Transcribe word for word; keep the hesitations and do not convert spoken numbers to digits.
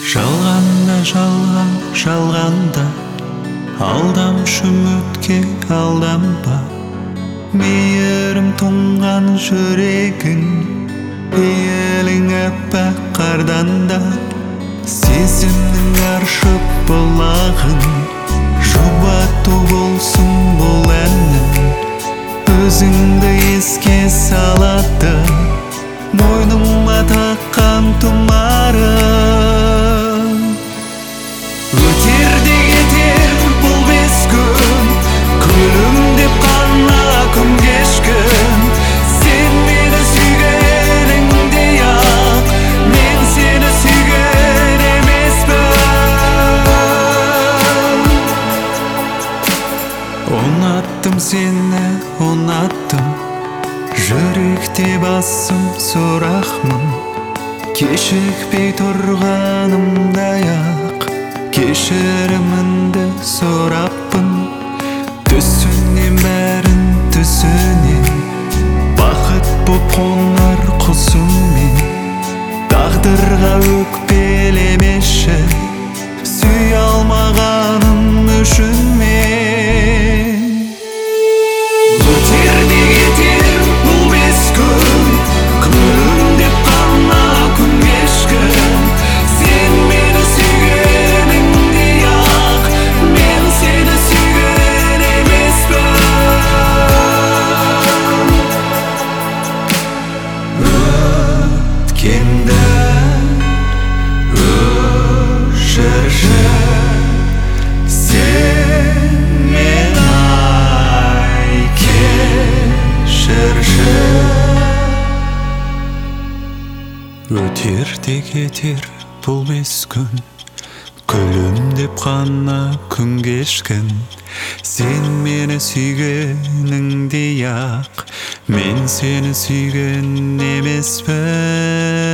Жалғанда жалған жалғанда алдамшы үмітке алданба. Мейірім тұнған жүрегің пейілің аппақ қардан да. Сезімнің аршып бұлағын жұбату болсын бұл әннің. Өзіңді еске салады мойныма таққан тұмарым. Өтер де кетер бұл бес күн, күлімдеп қана күн кешкін. Сен мені сүйгеніңдей ақ, мен сені сүйген емеспін. Ұнаттым сені, ұнаттым, жүректе басым сұрақмын. Кешікпей тұрғанымдай ақ кешіріміңді сұраппын. Түсінен бәрін түсінен, бақыт боп қонар құсыммен. Тағдырға өкпелемеші, сүй алмағаным үшін мен. Өтер де кетер бұл бес күн, күлімдеп қана күн кешкін. Сен мені сүйгеніңдей ақ, мен сені сүйген емеспін. Өткенді өшірші, сен мен ай кешірші. Өтер де кетер бұл бес күн, күлімдеп қана күн кешкін. Сен мені сүйгеніңдей ақ, мен сені сүйген емеспін.